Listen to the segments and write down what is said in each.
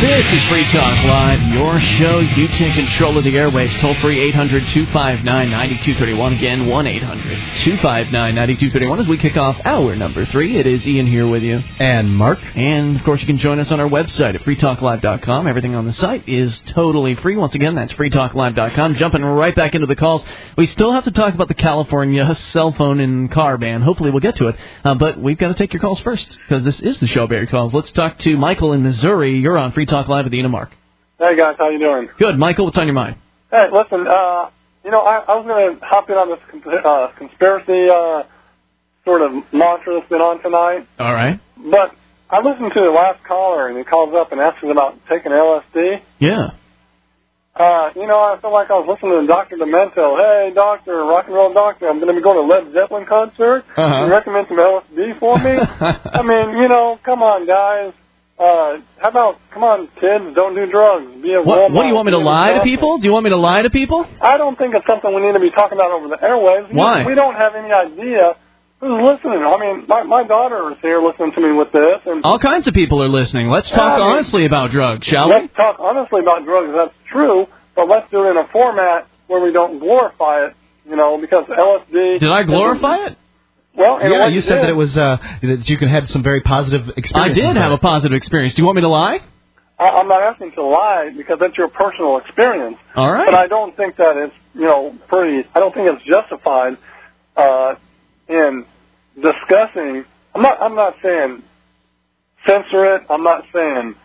This is Free Talk Live, your show. You take control of the airwaves. Toll free 800-259-9231. Again, 1-800-259-9231 as we kick off hour number 3. It is Ian here with you. And Mark. And, of course, you can join us on our website at freetalklive.com. Everything on the site is totally free. Once again, that's freetalklive.com. Jumping right back into the calls. We still have to talk about the California cell phone and car ban. Hopefully we'll get to it. But we've got to take your calls first, because this is the show about your calls. Let's talk to Michael in Missouri. You're on Free Talk Live with Ian and Mark. Hey, guys. How you doing? Good. Michael, what's on your mind? Hey, listen, I was going to hop in on this conspiracy sort of mantra that's been on tonight. All right. But I listened to the last caller, and he calls up and asks about taking LSD. Yeah. I feel like I was listening to Dr. Demento. Hey, doctor, rock and roll doctor, I'm going to be going to a Led Zeppelin concert. Can you recommend some LSD for me? I mean, come on, guys. How about, come on, kids, don't do drugs. Be a what do you want me to lie to people? Do you want me to lie to people? I don't think it's something we need to be talking about over the airwaves. Why? We don't have any idea who's listening. I mean, my daughter is here listening to me with this. And all kinds of people are listening. Let's talk honestly about drugs, shall we? Let's talk honestly about drugs. That's true, but let's do it in a format where we don't glorify it, because LSD... Did I glorify it? Well, yeah, you said that it was that you can have some very positive experiences. I did have a positive experience. Do you want me to lie? I'm not asking to lie because that's your personal experience. All right. But I don't think that it's, I don't think it's justified in discussing. I'm not saying censor it. I'm not saying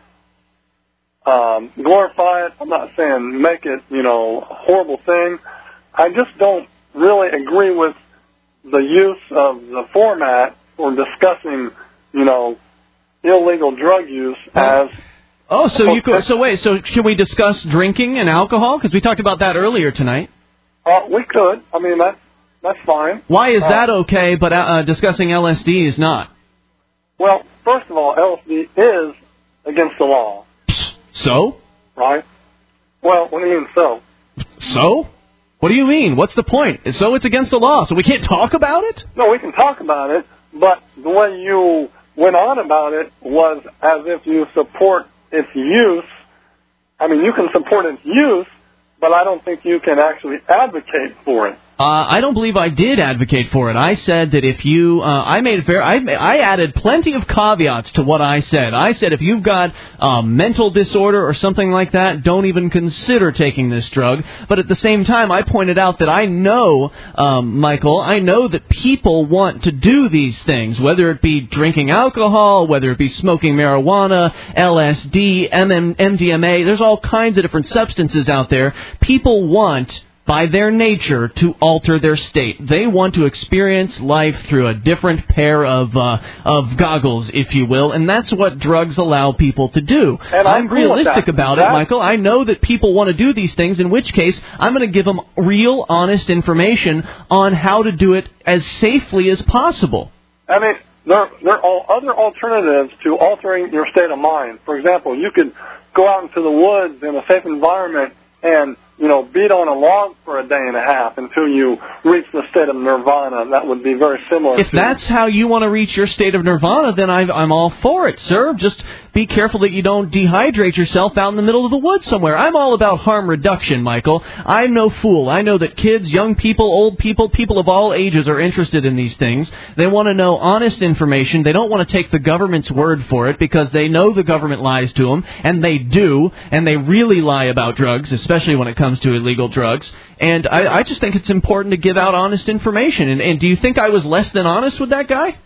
glorify it. I'm not saying make it, a horrible thing. I just don't really agree with the use of the format for discussing, illegal drug use as... Oh, so can we discuss drinking and alcohol? Because we talked about that earlier tonight. We could. I mean, that's fine. Why is that okay, but discussing LSD is not? Well, first of all, LSD is against the law. So? Right. Well, what do you mean, so? So? What do you mean? What's the point? So it's against the law, so we can't talk about it? No, we can talk about it, but the way you went on about it was as if you support its use. I mean, you can support its use, but I don't think you can actually advocate for it. I don't believe I did advocate for it. I said that if you, I added plenty of caveats to what I said. I said if you've got a mental disorder or something like that, don't even consider taking this drug. But at the same time, I pointed out that I know, Michael, I know that people want to do these things, whether it be drinking alcohol, whether it be smoking marijuana, LSD, MDMA. There's all kinds of different substances out there. People want, by their nature, to alter their state. They want to experience life through a different pair of goggles, if you will, and that's what drugs allow people to do. And I'm realistic about it, Michael. I know that people want to do these things, in which case I'm going to give them real, honest information on how to do it as safely as possible. I mean, there are other alternatives to altering your state of mind. For example, you could go out into the woods in a safe environment and beat on a log for a day and a half until you reach the state of nirvana. That would be very similar. If that's how you want to reach your state of nirvana, then I'm all for it, sir. Just be careful that you don't dehydrate yourself out in the middle of the woods somewhere. I'm all about harm reduction, Michael. I'm no fool. I know that kids, young people, old people, people of all ages are interested in these things. They want to know honest information. They don't want to take the government's word for it because they know the government lies to them, and they do, and they really lie about drugs, especially when it comes to illegal drugs. And I just think it's important to give out honest information. And do you think I was less than honest with that guy?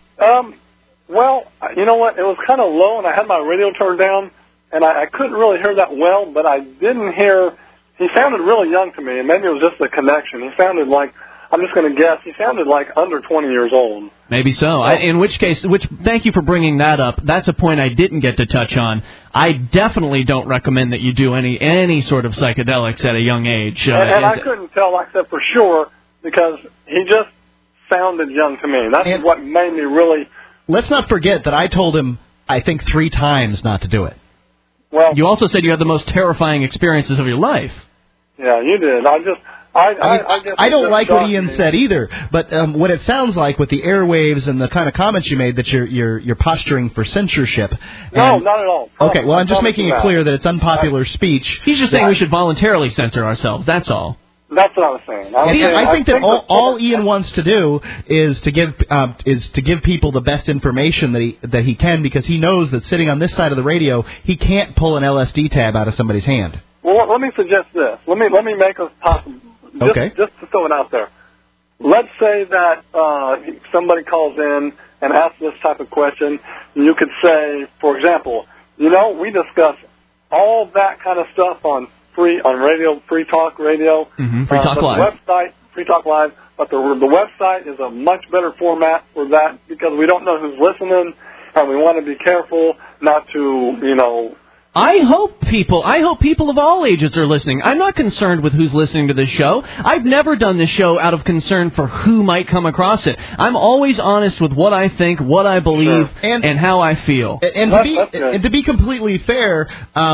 Well, you know what? It was kind of low, and I had my radio turned down, and I couldn't really hear that well, but I didn't hear... He sounded really young to me, and maybe it was just the connection. He sounded like... I'm just going to guess. He sounded like under 20 years old. Maybe so. In which case, thank you for bringing that up. That's a point I didn't get to touch on. I definitely don't recommend that you do any sort of psychedelics at a young age. And I couldn't tell, like I said, for sure, because he just sounded young to me. That's what made me really... Let's not forget that I told him, I think, 3 times not to do it. Well, you also said you had the most terrifying experiences of your life. Yeah, you did. I don't like what Ian said either, but what it sounds like with the airwaves and the kind of comments you made, that you're posturing for censorship. No, not at all. Okay, well, I'm just making it clear that it's unpopular speech. He's just saying we should voluntarily censor ourselves, that's all. That's what I was saying. I think that all Ian wants to do is to give people the best information that he can, because he knows that sitting on this side of the radio, he can't pull an LSD tab out of somebody's hand. Well, let me suggest this. Let me make a possible. Just to throw it out there. Let's say that somebody calls in and asks this type of question. You could say, for example, we discuss all that kind of stuff on radio, Free Talk Radio, Free Talk Live. The website, Free Talk Live, but the website is a much better format for that, because we don't know who's listening, and we want to be careful not to, I hope people of all ages are listening. I'm not concerned with who's listening to this show. I've never done this show out of concern for who might come across it. I'm always honest with what I think, what I believe, and how I feel. And to be completely fair,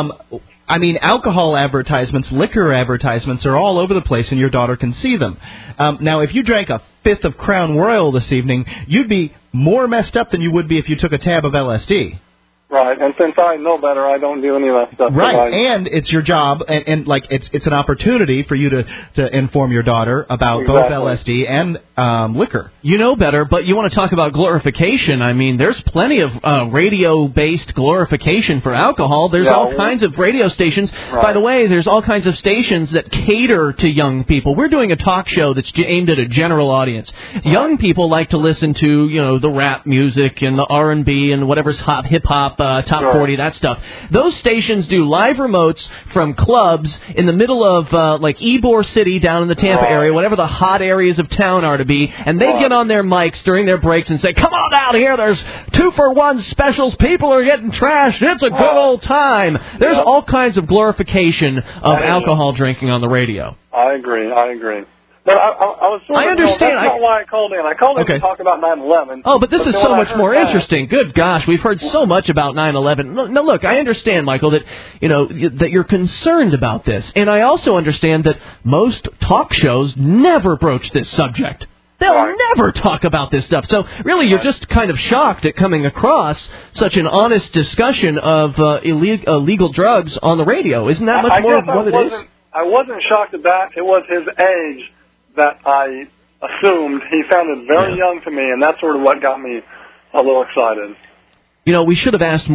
alcohol advertisements, liquor advertisements are all over the place, and your daughter can see them. Now, if you drank a fifth of Crown Royal this evening, you'd be more messed up than you would be if you took a tab of LSD. Right, and since I know better, I don't do any of that stuff. Right, and it's your job, and it's an opportunity for you to inform your daughter about both LSD and liquor. You know better, but you want to talk about glorification. I mean, there's plenty of radio-based glorification for alcohol. There's all kinds of radio stations. Right. By the way, there's all kinds of stations that cater to young people. We're doing a talk show that's aimed at a general audience. Right. Young people like to listen to, the rap music and the R&B and whatever's hot, hip-hop, top 40, that stuff. Those stations do live remotes from clubs in the middle of like Ybor City down in the Tampa area, whatever the hot areas of town are to be, and they get on their mics during their breaks and say, "Come on out here, there's 2-for-1 specials, people are getting trashed, it's a good old time." There's all kinds of glorification of alcohol drinking on the radio. I agree. But I understand. That's not why I called in. I called in to talk about 9/11. Oh, but this is so much more interesting. Good gosh, we've heard so much about 9/11. No, look, I understand, Michael, that that you're concerned about this, and I also understand that most talk shows never broach this subject. They'll never talk about this stuff. So really, you're just kind of shocked at coming across such an honest discussion of illegal drugs on the radio. Isn't that much more of what it is? I wasn't shocked at that. It was his age that I assumed. He sounded very young to me, and that's sort of what got me a little excited. We should have asked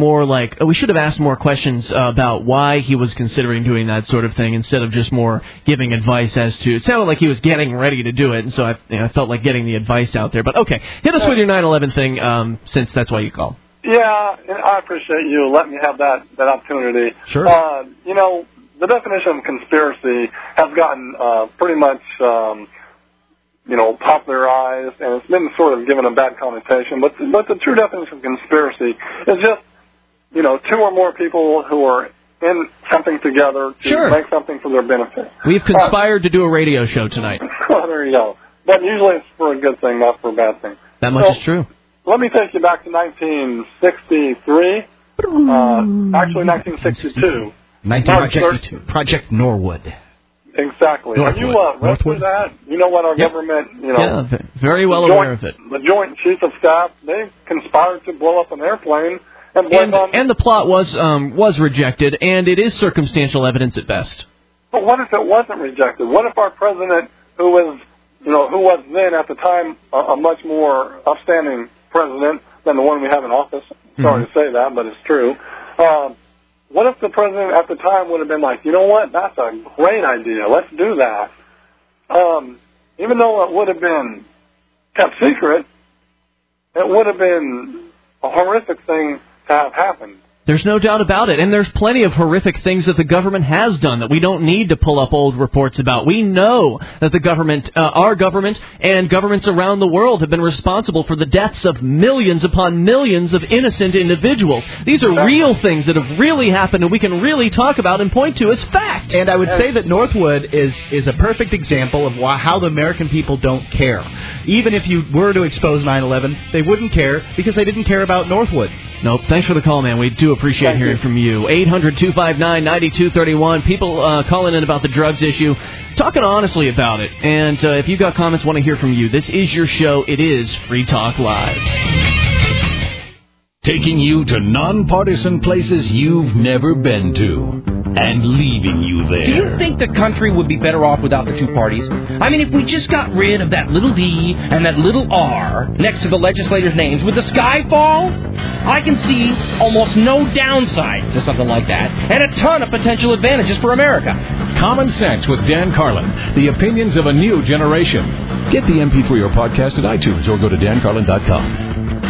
more questions about why he was considering doing that sort of thing, instead of just more giving advice as to. It sounded like he was getting ready to do it, and so I felt like getting the advice out there. But okay, hit us with your 9/11 thing, since that's why you called. Yeah, I appreciate you letting me have that opportunity. Sure. The definition of conspiracy has gotten pretty much, popularized, and it's been sort of given a bad connotation. But the true definition of conspiracy is just, 2 or more people who are in something together to make something for their benefit. We've conspired to do a radio show tonight. Well, there you go. But usually it's for a good thing, not for a bad thing. That much is true. Let me take you back to 1963. Actually, 1962. Project Norwood. Exactly. Are you ready for that? You know what our government, Yeah, very well aware of it. The Joint Chiefs of Staff, they conspired to blow up an airplane. And the plot was rejected, and it is circumstantial evidence at best. But what if it wasn't rejected? What if our president, who was then at the time a much more upstanding president than the one we have in office? Sorry to say that, but it's true. What if the president at the time would have been like, you know what, that's a great idea, let's do that. Even though it would have been kept secret, it would have been a horrific thing to have happened. There's no doubt about it, and there's plenty of horrific things that the government has done that we don't need to pull up old reports about. We know that the government, our government, and governments around the world have been responsible for the deaths of millions upon millions of innocent individuals. These are real things that have really happened, and we can really talk about and point to as fact. And I would say that Northwood is a perfect example of how the American people don't care. Even if you were to expose 9/11, they wouldn't care because they didn't care about Northwood. Nope. Thanks for the call, man. We do appreciate hearing from you. 800-259-9231. People calling in about the drugs issue, talking honestly about it. And if you've got comments, want to hear from you. This is your show. It is Free Talk Live. Taking you to nonpartisan places you've never been to. And leaving you there. Do you think the country would be better off without the two parties? I mean, if we just got rid of that little D and that little R next to the legislators' names, would the sky fall? I can see almost no downsides to something like that, and a ton of potential advantages for America. Common Sense with Dan Carlin, the opinions of a new generation. Get the MP3 podcast at iTunes or go to dancarlin.com.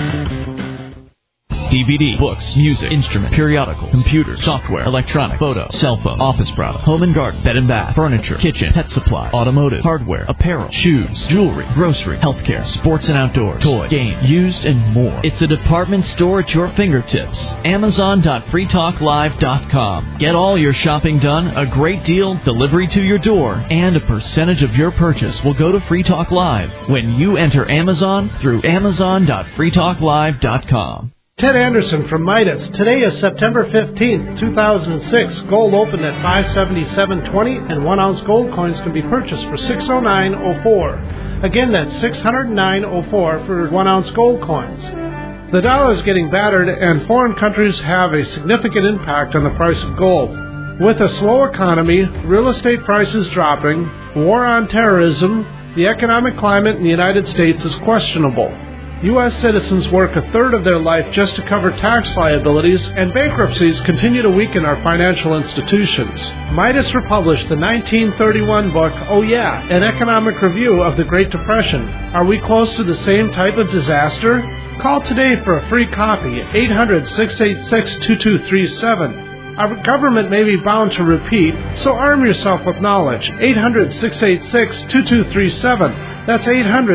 DVD, books, music, instruments, periodicals, computers, software, electronic, photo, cell phone, office product, home and garden, bed and bath, furniture, kitchen, pet supply, automotive, hardware, apparel, shoes, jewelry, grocery, healthcare, sports and outdoors, toys, games, used, and more. It's a department store at your fingertips. Amazon.freetalklive.com. Get all your shopping done, a great deal, delivery to your door, and a percentage of your purchase will go to Free Talk Live when you enter Amazon through Amazon.freetalklive.com. Ted Anderson from Midas. Today is September 15th, 2006. Gold opened at $577.20, and 1 ounce gold coins can be purchased for $609.04. Again, that's $609.04 for 1 ounce gold coins. The dollar is getting battered, and foreign countries have a significant impact on the price of gold. With a slow economy, real estate prices dropping, war on terrorism, the economic climate in the United States is questionable. U.S. citizens work a third of their life just to cover tax liabilities, and bankruptcies continue to weaken our financial institutions. Midas republished the 1931 book, Oh Yeah, an economic review of the Great Depression. Are we close to the same type of disaster? Call today for a free copy, 800-686-2237. Our government may be bound to repeat, so arm yourself with knowledge. 800-686-2237. That's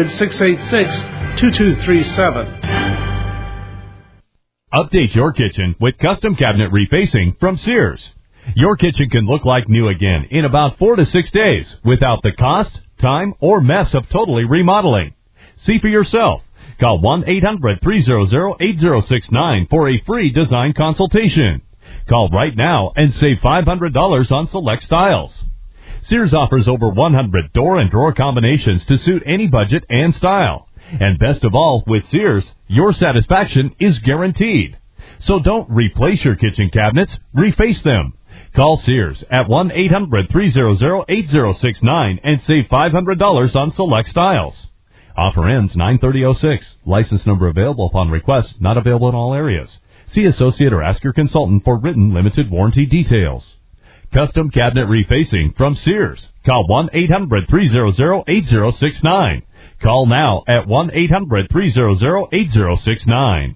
800-686-2237. Update your kitchen with custom cabinet refacing from Sears. Your kitchen can look like new again in about 4 to 6 days without the cost, time, or mess of totally remodeling. See for yourself. Call 1-800-300-8069 for a free design consultation. Call right now and save $500 on select styles. Sears offers over 100 door and drawer combinations to suit any budget and style. And best of all, with Sears, your satisfaction is guaranteed. So don't replace your kitchen cabinets, reface them. Call Sears at 1-800-300-8069 and save $500 on select styles. Offer ends 9/30/06. License number available upon request, not available in all areas. See associate or ask your consultant for written limited warranty details. Custom cabinet refacing from Sears. Call 1-800-300-8069. Call now at 1-800-300-8069.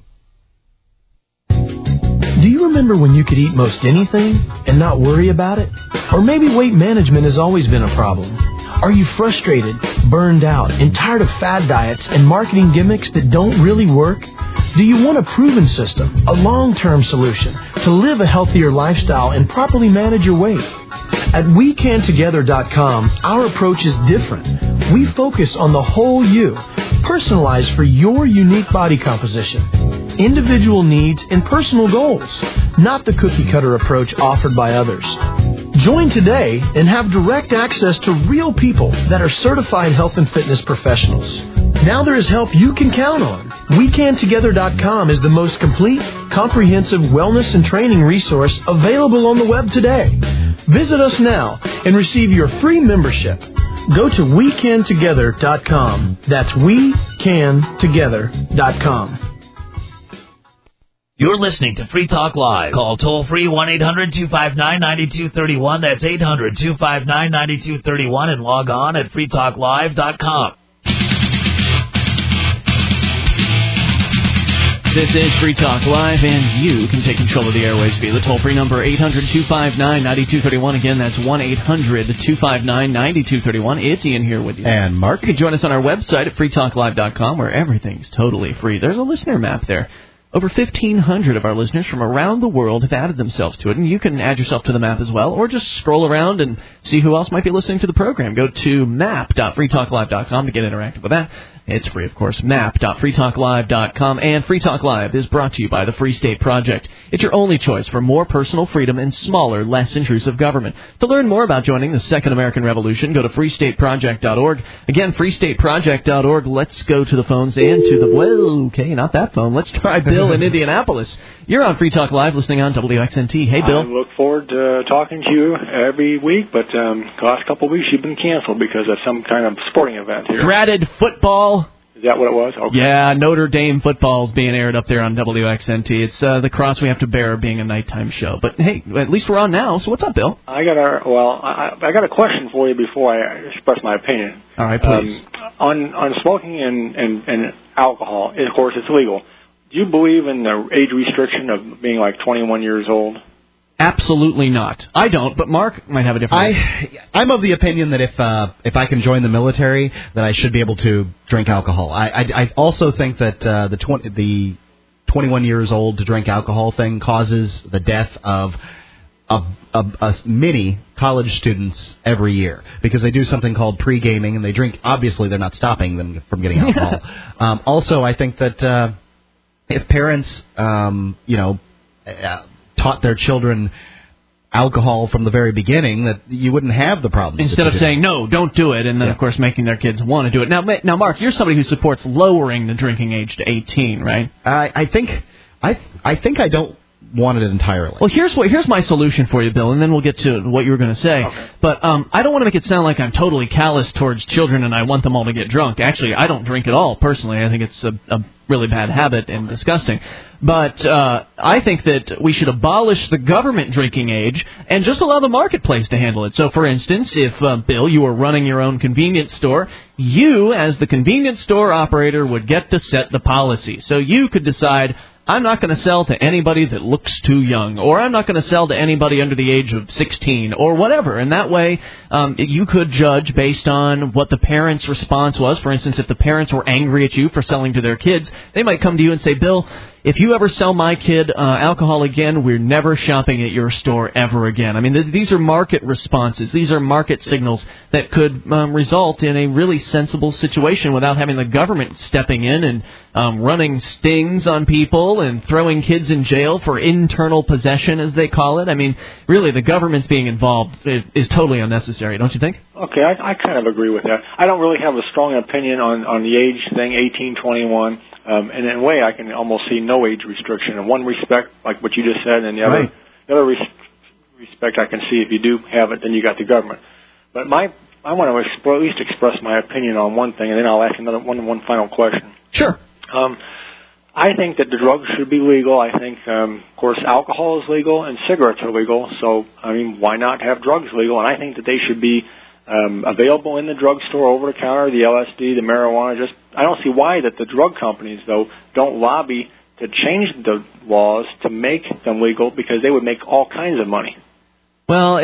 Do you remember when you could eat most anything and not worry about it? Or maybe weight management has always been a problem. Are you frustrated, burned out, and tired of fad diets and marketing gimmicks that don't really work? Do you want a proven system, a long-term solution to live a healthier lifestyle and properly manage your weight? At WeCanTogether.com, our approach is different. We focus on the whole you, personalized for your unique body composition, individual needs, and personal goals, not the cookie-cutter approach offered by others. Join today and have direct access to real people that are certified health and fitness professionals. Now there is help you can count on. WeCanTogether.com is the most complete, comprehensive wellness and training resource available on the web today. Visit us now and receive your free membership. Go to WeCanTogether.com. That's WeCanTogether.com. You're listening to Free Talk Live. Call toll-free 1-800-259-9231. That's 800-259-9231 and log on at freetalklive.com. This is Free Talk Live, and you can take control of the airwaves via the toll-free number 800-259-9231. Again, that's 1-800-259-9231. It's Ian here with you. And Mark. You can join us on our website at freetalklive.com, where everything's totally free. There's a listener map there. Over 1,500 of our listeners from around the world have added themselves to it, and you can add yourself to the map as well, or just scroll around and see who else might be listening to the program. Go to map.freetalklive.com to get interactive with that. It's free, of course, map.freetalklive.com, and Free Talk Live is brought to you by the Free State Project. It's your only choice for more personal freedom and smaller, less intrusive government. To learn more about joining the Second American Revolution, go to freestateproject.org. Again, freestateproject.org. Let's go to the phones and to the... Well, okay, not that phone. Let's try Bill in Indianapolis. You're on Free Talk Live, listening on WXNT. Hey, Bill. I look forward to talking to you every week, but the last couple of weeks you've been canceled because of some kind of sporting event here. Dratted football. Is that what it was? Okay. Yeah, Notre Dame football is being aired up there on WXNT. It's the cross we have to bear being a nighttime show. But, hey, at least we're on now, so what's up, Bill? I got a question for you before I express my opinion. All right, please. On smoking and alcohol, of course, it's legal. Do you believe in the age restriction of being like 21 years old? Absolutely not. I don't, but Mark might have a different... I'm of the opinion that if I can join the military, that I should be able to drink alcohol. I also think that the 21 years old to drink alcohol thing causes the death of many college students every year because they do something called pre-gaming and they drink. Obviously, they're not stopping them from getting alcohol. Also, I think that if parents, taught their children alcohol from the very beginning, that you wouldn't have the problem. Instead of saying, no, don't do it, and then, of course, making their kids want to do it. Now, Mark, you're somebody who supports lowering the drinking age to 18, right? I think I don't want it entirely. Well, here's my solution for you, Bill, and then we'll get to what you were going to say. Okay. But I don't want to make it sound like I'm totally callous towards children and I want them all to get drunk. Actually, I don't drink at all, personally. I think it's a really bad habit and disgusting. But I think that we should abolish the government drinking age and just allow the marketplace to handle it. So, for instance, if, Bill, you were running your own convenience store, you, as the convenience store operator, would get to set the policy. So you could decide, I'm not going to sell to anybody that looks too young, or I'm not going to sell to anybody under the age of 16, or whatever. And that way, you could judge based on what the parents' response was. For instance, if the parents were angry at you for selling to their kids, they might come to you and say, Bill, if you ever sell my kid alcohol again, we're never shopping at your store ever again. I mean, these are market responses. These are market signals that could result in a really sensible situation without having the government stepping in and running stings on people and throwing kids in jail for internal possession, as they call it. I mean, really, the government's being involved is totally unnecessary, don't you think? Okay, I kind of agree with that. I don't really have a strong opinion on the age thing, 18, 21. And in a way, I can almost see no age restriction. In one respect, like what you just said, and the other respect I can see if you do have it, then you got the government. But I want to at least express my opinion on one thing, and then I'll ask one final question. Sure. I think that the drugs should be legal. I think, of course, alcohol is legal and cigarettes are legal. So, I mean, why not have drugs legal? And I think that they should be available in the drugstore, over the counter, the LSD, the marijuana. I don't see why that the drug companies, though, don't lobby to change the laws to make them legal, because they would make all kinds of money. Well,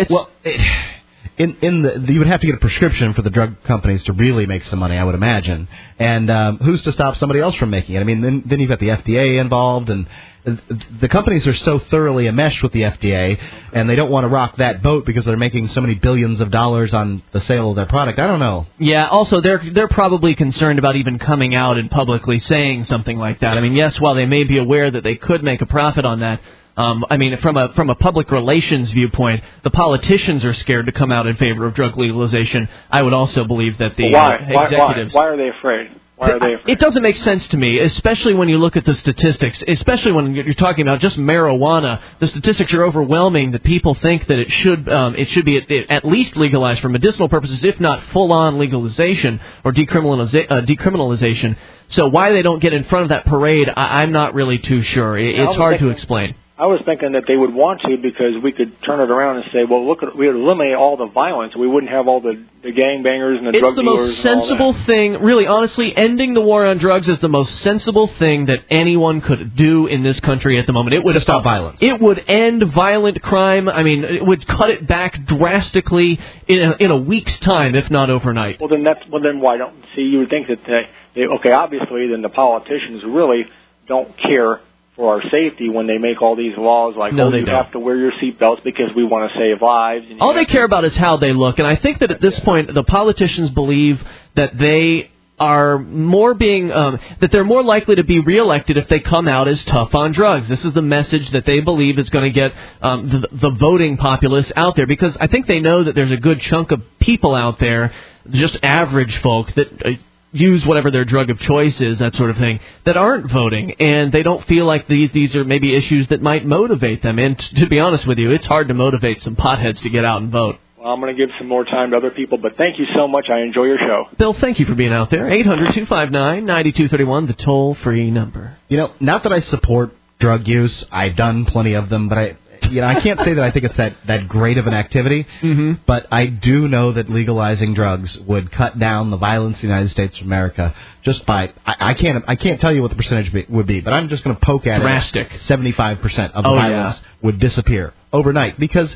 you would have to get a prescription for the drug companies to really make some money, I would imagine. And who's to stop somebody else from making it? I mean, then you've got the FDA involved, and the companies are so thoroughly enmeshed with the FDA, and they don't want to rock that boat because they're making so many billions of dollars on the sale of their product. I don't know. Yeah, also, they're probably concerned about even coming out and publicly saying something like that. I mean, yes, while they may be aware that they could make a profit on that, I mean, from a public relations viewpoint, the politicians are scared to come out in favor of drug legalization. I would also believe that the executives... Why are they afraid? Why are they afraid? It doesn't make sense to me, especially when you look at the statistics, especially when you're talking about just marijuana. The statistics are overwhelming that people think that it should be at least legalized for medicinal purposes, if not full-on legalization or decriminalization. So why they don't get in front of that parade, I'm not really too sure. It's hard to explain. I was thinking that they would want to, because we could turn it around and say, well, look, we would eliminate all the violence. We wouldn't have all the gangbangers and the drug dealers. It's the most sensible thing, really, honestly, ending the war on drugs is the most sensible thing that anyone could do in this country at the moment. It would stop violence. It would end violent crime. I mean, it would cut it back drastically in a week's time, if not overnight. Well, then why don't, see, you would think that, obviously then the politicians really don't care for our safety when they make all these laws like, No, oh, they you don't. have to wear your seatbelts because we want to save lives. And All they care about is how they look. And I think that at this point, the politicians believe that they are more that they're more likely to be reelected if they come out as tough on drugs. This is the message that they believe is going to get the voting populace out there, because I think they know that there's a good chunk of people out there, just average folk, that use whatever their drug of choice is, that sort of thing, that aren't voting, and they don't feel like these are maybe issues that might motivate them. And to be honest with you, it's hard to motivate some potheads to get out and vote. Well, I'm going to give some more time to other people, but thank you so much. I enjoy your show. Bill, thank you for being out there. 800-259-9231, the toll-free number. You know, not that I support drug use. I've done plenty of them, but I can't say that I think it's that great of an activity. Mm-hmm. But I do know that legalizing drugs would cut down the violence in the United States of America just by I can't tell you what the percentage would be, but I'm just going to poke at drastic. 75% of the violence would disappear overnight because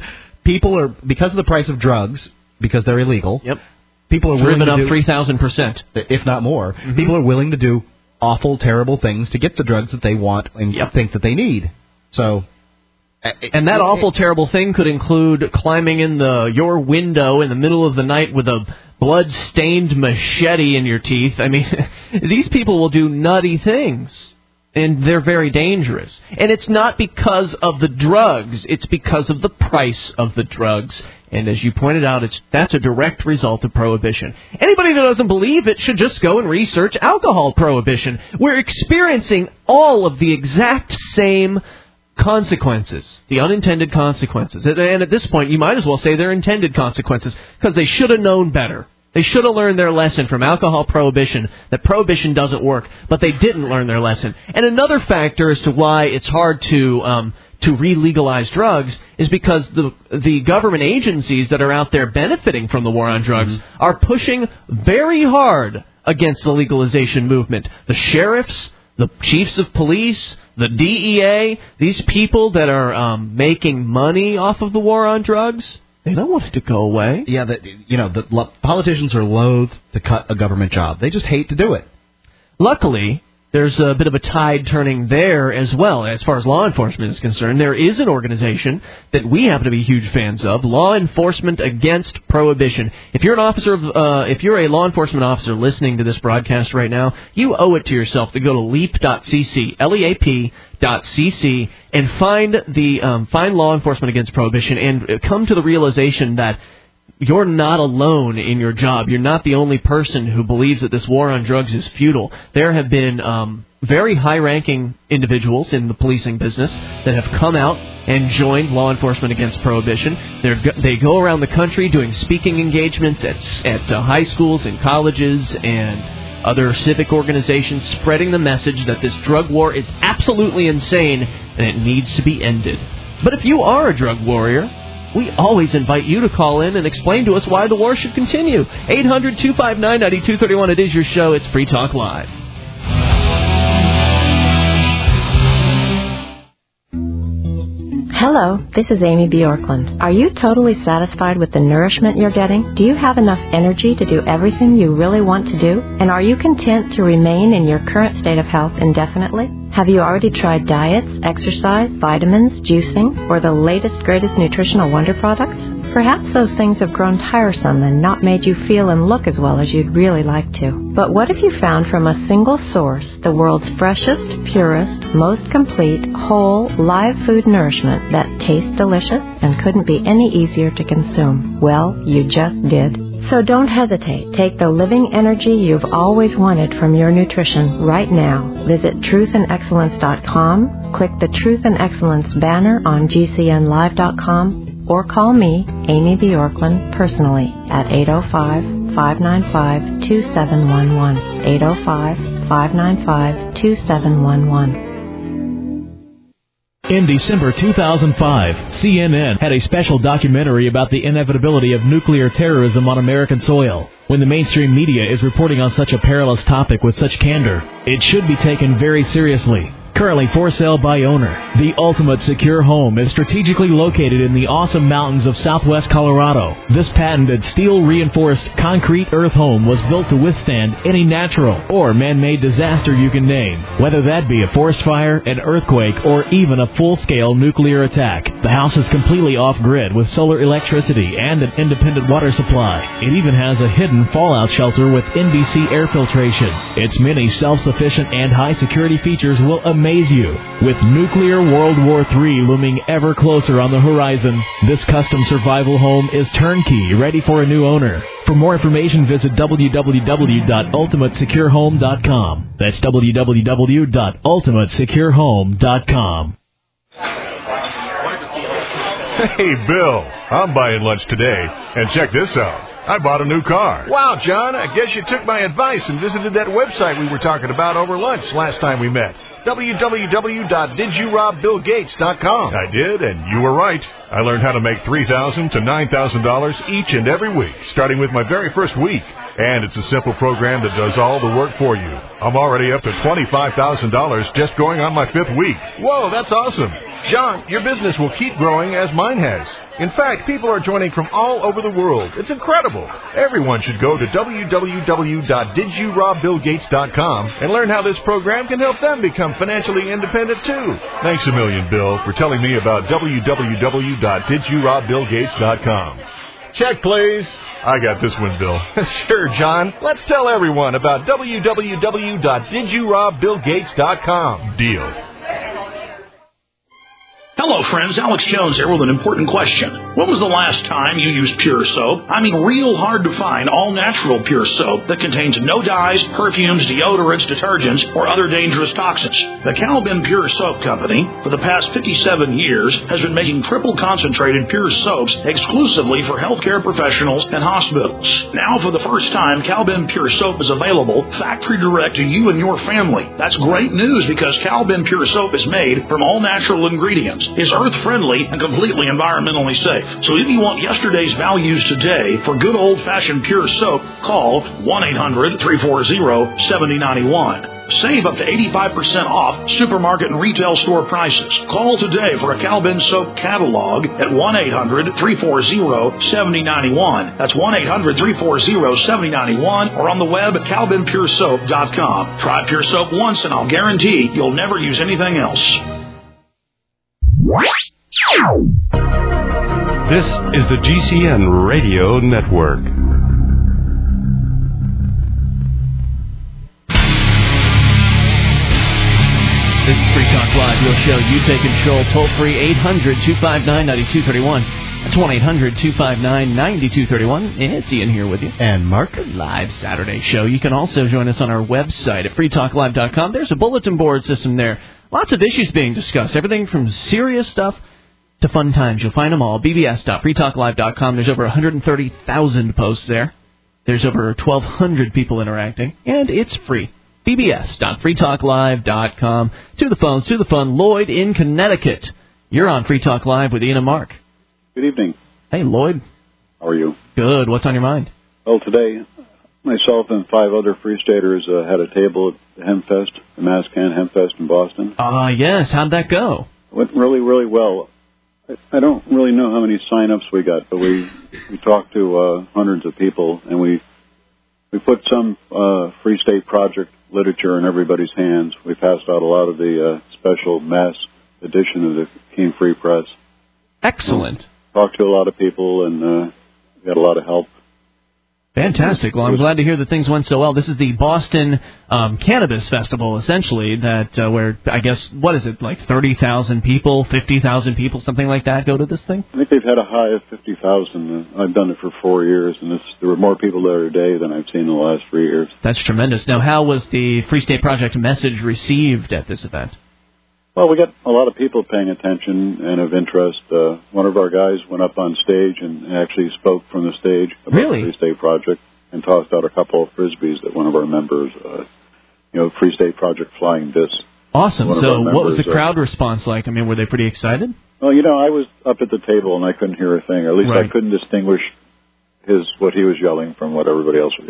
of the price of drugs, because they're illegal. Yep. People are willing to do 3,000%, if not more. Mm-hmm. People are willing to do awful, terrible things to get the drugs that they want and think that they need. So. And that awful, terrible thing could include climbing in your window in the middle of the night with a blood-stained machete in your teeth. I mean, these people will do nutty things, and they're very dangerous. And it's not because of the drugs. It's because of the price of the drugs. And as you pointed out, that's a direct result of prohibition. Anybody that doesn't believe it should just go and research alcohol prohibition. We're experiencing all of the exact same consequences, the unintended consequences. And at this point, you might as well say they're intended consequences, because they should have known better. They should have learned their lesson from alcohol prohibition, that prohibition doesn't work, but they didn't learn their lesson. And another factor as to why it's hard to re-legalize drugs is because the government agencies that are out there benefiting from the war on drugs are pushing very hard against the legalization movement. The sheriffs, the chiefs of police, the DEA, these people that are making money off of the war on drugs, they don't want it to go away. Yeah, the politicians are loath to cut a government job. They just hate to do it. Luckily, there's a bit of a tide turning there as well. As far as law enforcement is concerned, there is an organization that we happen to be huge fans of, Law Enforcement Against Prohibition. If you're if you're a law enforcement officer listening to this broadcast right now, you owe it to yourself to go to leap.cc, LEAP.cc, and find Law Enforcement Against Prohibition and come to the realization that you're not alone in your job. You're not the only person who believes that this war on drugs is futile. There have been very high-ranking individuals in the policing business that have come out and joined Law Enforcement Against Prohibition. They go around the country doing speaking engagements at high schools and colleges and other civic organizations, spreading the message that this drug war is absolutely insane and it needs to be ended. But if you are a drug warrior, we always invite you to call in and explain to us why the war should continue. 800-259-9231. It is your show. It's Free Talk Live. Hello, this is Amy Bjorklund. Are you totally satisfied with the nourishment you're getting? Do you have enough energy to do everything you really want to do? And are you content to remain in your current state of health indefinitely? Have you already tried diets, exercise, vitamins, juicing, or the latest, greatest nutritional wonder products? Perhaps those things have grown tiresome and not made you feel and look as well as you'd really like to. But what if you found from a single source the world's freshest, purest, most complete, whole, live food nourishment that tastes delicious and couldn't be any easier to consume? Well, you just did. So don't hesitate. Take the living energy you've always wanted from your nutrition right now. Visit truthandexcellence.com, click the Truth and Excellence banner on GCNlive.com, or call me, Amy Bjorklund, personally at 805-595-2711, 805-595-2711. In December 2005, CNN had a special documentary about the inevitability of nuclear terrorism on American soil. When the mainstream media is reporting on such a perilous topic with such candor, it should be taken very seriously. Currently for sale by owner, the ultimate secure home is strategically located in the awesome mountains of southwest Colorado. This patented steel-reinforced concrete earth home was built to withstand any natural or man-made disaster you can name, whether that be a forest fire, an earthquake, or even a full-scale nuclear attack. The house is completely off-grid with solar electricity and an independent water supply. It even has a hidden fallout shelter with NBC air filtration. Its many self-sufficient and high-security features will amaze you. With nuclear World War III looming ever closer on the horizon, this custom survival home is turnkey, ready for a new owner. For more information, visit www.ultimatesecurehome.com. That's www.ultimatesecurehome.com. Hey, Bill, I'm buying lunch today, and check this out. I bought a new car. Wow, John, I guess you took my advice and visited that website we were talking about over lunch last time we met. www.didyourobBillGates.com. I did, and you were right. I learned how to make $3,000 to $9,000 each and every week, starting with my very first week. And it's a simple program that does all the work for you. I'm already up to $25,000 just going on my 5th week. Whoa, that's awesome. John, your business will keep growing as mine has. In fact, people are joining from all over the world. It's incredible. Everyone should go to www.didyourobBillGates.com and learn how this program can help them become financially independent too. Thanks a million, Bill, for telling me about www.didyourobBillGates.com. Check, please. I got this one, Bill. Sure, John. Let's tell everyone about www.didyourobBillGates.com. Deal. Hello, friends. Alex Jones here with an important question. When was the last time you used Pure Soap? I mean, real hard to find all-natural Pure Soap that contains no dyes, perfumes, deodorants, detergents, or other dangerous toxins. The Calvin Pure Soap Company, for the past 57 years, has been making triple-concentrated Pure Soaps exclusively for healthcare professionals and hospitals. Now, for the first time, Calvin Pure Soap is available factory direct to you and your family. That's great news because Calvin Pure Soap is made from all-natural ingredients, is earth-friendly, and completely environmentally safe. So if you want yesterday's values today for good old-fashioned Pure Soap, call 1-800-340-7091. Save up to 85% off supermarket and retail store prices. Call today for a Calvin Soap catalog at 1-800-340-7091. That's 1-800-340-7091 or on the web at CalvinPureSoap.com. Try Pure Soap once and I'll guarantee you'll never use anything else. This is the GCN Radio Network. This is Free Talk Live, your show. You take control. Toll free 800-259-9231. That's 1-800-259-9231. It's Ian here with you. And Mark. Live Saturday show. You can also join us on our website at freetalklive.com. There's a bulletin board system there. Lots of issues being discussed. Everything from serious stuff to fun times. You'll find them all. bbs.freetalklive.com. There's over 130,000 posts there. There's over 1,200 people interacting. And it's free. bbs.freetalklive.com. To the phones, to the fun. Lloyd in Connecticut. You're on Free Talk Live with Ian and Mark. Good evening. Hey, Lloyd. How are you? Good. What's on your mind? Well, today, myself and 5 other Free Staters had a table at the HempFest, the Mascan HempFest in Boston. Yes. How'd that go? It went really, really well. I don't really know how many sign-ups we got, but we talked to hundreds of people, and we put some Free State Project literature in everybody's hands. We passed out a lot of the special mass edition of the Keene Free Press. Excellent. Talked to a lot of people and got a lot of help. Fantastic. Well, I'm glad to hear that things went so well. This is the Boston Cannabis Festival, essentially, that where, I guess, what is it, like 30,000 people, 50,000 people, something like that go to this thing? I think they've had a high of 50,000. I've done it for 4 years, and there were more people there today than I've seen in the last 3 years. That's tremendous. Now, how was the Free State Project message received at this event? Well, we got a lot of people paying attention and of interest. One of our guys went up on stage and actually spoke from the stage about the Free State Project and tossed out a couple of Frisbees that one of our members, Free State Project Flying Discs. Awesome. So what was the crowd response like? I mean, were they pretty excited? Well, I was up at the table and I couldn't hear a thing. Or at least I couldn't distinguish what he was yelling from what everybody else was yelling.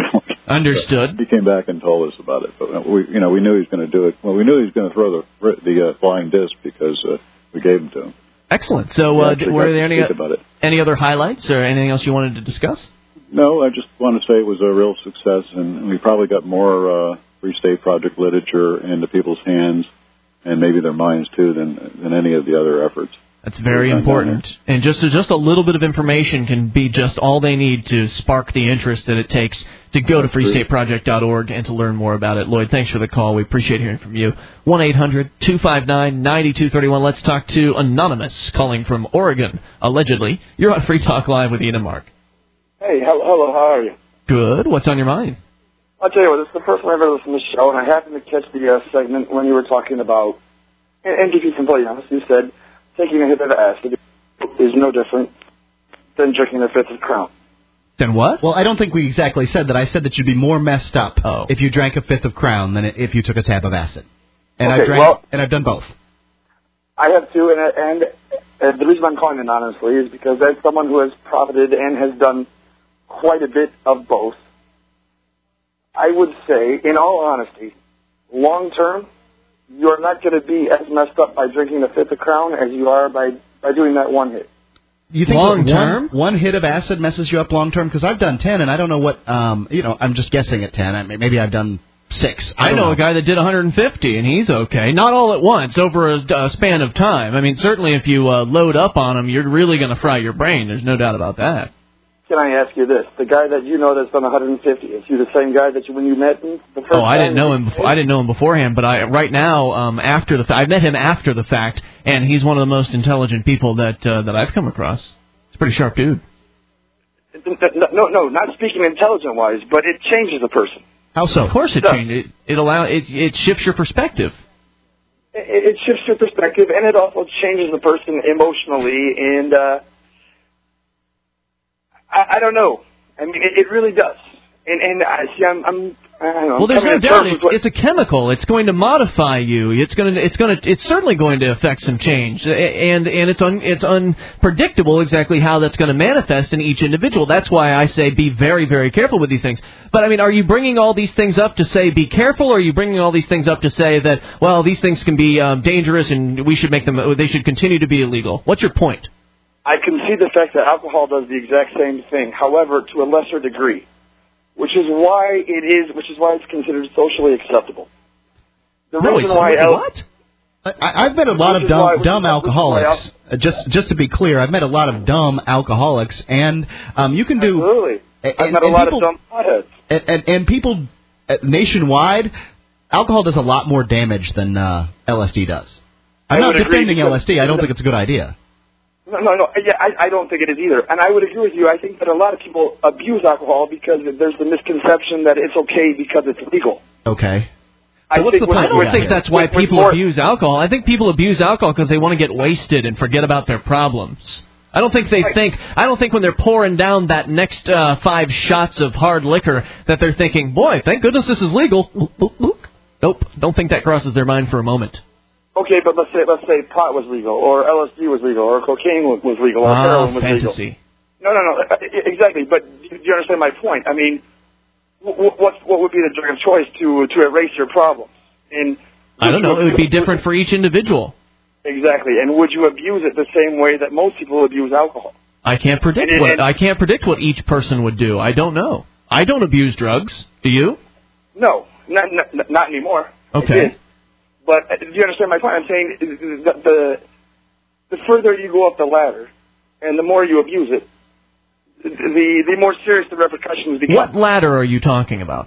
Understood. He came back and told us about it, but we knew he was going to do it. Well, we knew he was going to throw the flying disc because we gave him to him. Excellent. So, were there any other highlights or anything else you wanted to discuss? No, I just want to say it was a real success, and we probably got more Free State Project literature into people's hands and maybe their minds too than any of the other efforts. That's very important. And just a little bit of information can be just all they need to spark the interest that it takes to go to freestateproject.org and to learn more about it. Lloyd, thanks for the call. We appreciate hearing from you. 1-800-259-9231. Let's talk to Anonymous calling from Oregon, allegedly. You're on Free Talk Live with Ian and Mark. Hey, hello, how are you? Good. What's on your mind? I'll tell you what, this is the first time I've ever listened to the show, and I happened to catch the segment when you were talking about, and to be completely honest, you said taking a hit of acid is no different than drinking a fifth of Crown. Then what? Well, I don't think we exactly said that. I said that you'd be more messed up if you drank a fifth of Crown than if you took a tab of acid. And I've done both. I have too, and the reason I'm calling anonymously is because as someone who has profited and has done quite a bit of both, I would say, in all honesty, long term, you're not going to be as messed up by drinking a fifth of Crown as you are by doing that one hit. You think long term? One hit of acid messes you up long term? Because I've done 10, and I don't know what, I'm just guessing at 10. Maybe I've done 6. I know a guy that did 150, and he's okay. Not all at once, over a span of time. I mean, certainly if you load up on him, you're really going to fry your brain. There's no doubt about that. Can I ask you this? The guy that you know that's done 150, is he the same guy that when you met him the first time? I didn't know him before. I didn't know him beforehand, but right now, after the I met him after the fact, and he's one of the most intelligent people that I've come across. He's a pretty sharp dude. No, not speaking intelligent-wise, but it changes a person. How so? Of course it changes. It shifts your perspective. It shifts your perspective, and it also changes the person emotionally, and I don't know. I mean, it really does. And I see, I don't know. Well, there's no doubt it's a chemical. It's going to modify you. It's certainly going to affect some change, and it's unpredictable exactly how that's going to manifest in each individual. That's why I say be very, very careful with these things. But I mean, are you bringing all these things up to say be careful, or are you bringing all these things up to say that these things can be dangerous and we should make them? They should continue to be illegal? What's your point? I can see the fact that alcohol does the exact same thing, however, to a lesser degree, which is why it's considered socially acceptable. The reason why what? I've met a lot of dumb alcoholics. Just to be clear, I've met a lot of dumb alcoholics, and you can do. Absolutely. I've met a lot of dumb potheads. And people nationwide, alcohol does a lot more damage than LSD does. I'm not defending LSD. I don't think it's a good idea. No. Yeah, I don't think it is either. And I would agree with you. I think that a lot of people abuse alcohol because there's the misconception that it's okay because it's legal. Okay. So what's the point? I don't think that's why people abuse alcohol. I think people abuse alcohol because they want to get wasted and forget about their problems. I don't think when they're pouring down that next 5 shots of hard liquor that they're thinking, boy, thank goodness this is legal. Nope. Don't think that crosses their mind for a moment. Okay, but let's say pot was legal, or LSD was legal, or cocaine was legal, or heroin was fantasy. legal. No, exactly. But do you understand my point? I mean, what would be the drug of choice to erase your problems? And I don't know. It would be different for each individual. Exactly. And would you abuse it the same way that most people abuse alcohol? I can't predict what each person would do. I don't know. I don't abuse drugs. Do you? No, not anymore. Okay. But do you understand my point? I'm saying the further you go up the ladder and the more you abuse it, the more serious the repercussions become. What ladder are you talking about?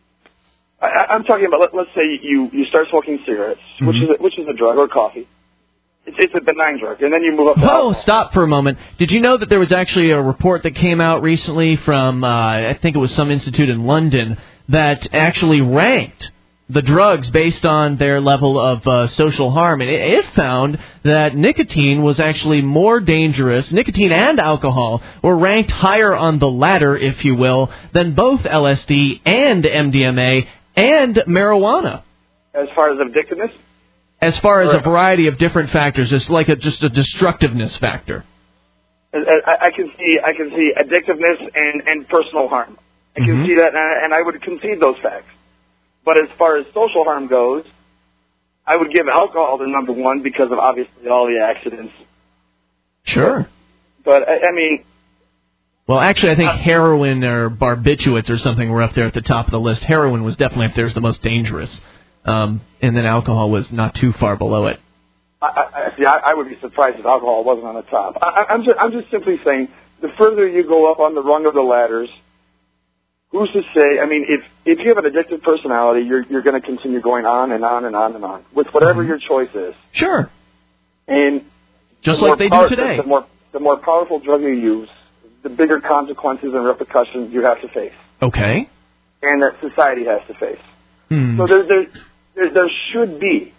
I'm talking about, let's say you start smoking cigarettes, which is a drug, or coffee. It's a benign drug, and then you move up to alcohol. Stop for a moment. Did you know that there was actually a report that came out recently from, I think it was some institute in London, that actually ranked the drugs based on their level of social harm, and it found that nicotine was actually more dangerous. Nicotine and alcohol were ranked higher on the ladder, if you will, than both LSD and MDMA and marijuana. As far as addictiveness? As far as a variety of different factors, it's like just a destructiveness factor. I can see addictiveness and personal harm. I can see that, and I would concede those facts. But as far as social harm goes, I would give alcohol the number one because of obviously all the accidents. Sure. But I mean... Well, actually, I think heroin or barbiturates or something were up there at the top of the list. Heroin was definitely up there as the most dangerous. And then alcohol was not too far below it. I would be surprised if alcohol wasn't on the top. I'm just simply saying, the further you go up on the rung of the ladders, who's to say? I mean, if you have an addictive personality, you're going to continue going on and on and on and on with whatever your choice is. Sure. And just like they do today. The more powerful drug you use, the bigger consequences and repercussions you have to face. Okay. And that society has to face. So there should be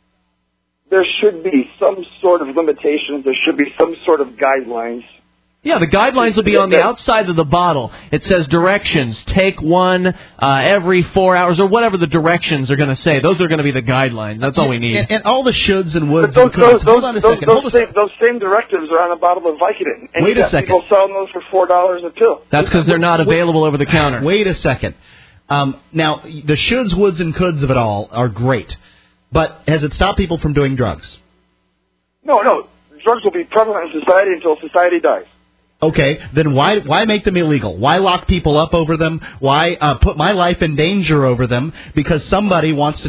some sort of limitations. There should be some sort of guidelines. Yeah, the guidelines will be on the outside of the bottle. It says directions. Take one every 4 hours, or whatever the directions are going to say. Those are going to be the guidelines. That's all we need. And all the shoulds and woulds and coulds. Hold on a second. Those same directives are on a bottle of Vicodin. And Wait a second. People selling those for $4 a pill. That's because they're not available over the counter. Wait a second. Now, the shoulds, woulds, and coulds of it all are great. But has it stopped people from doing drugs? No. Drugs will be prevalent in society until society dies. Okay, then why make them illegal? Why lock people up over them? Why put my life in danger over them? Because somebody wants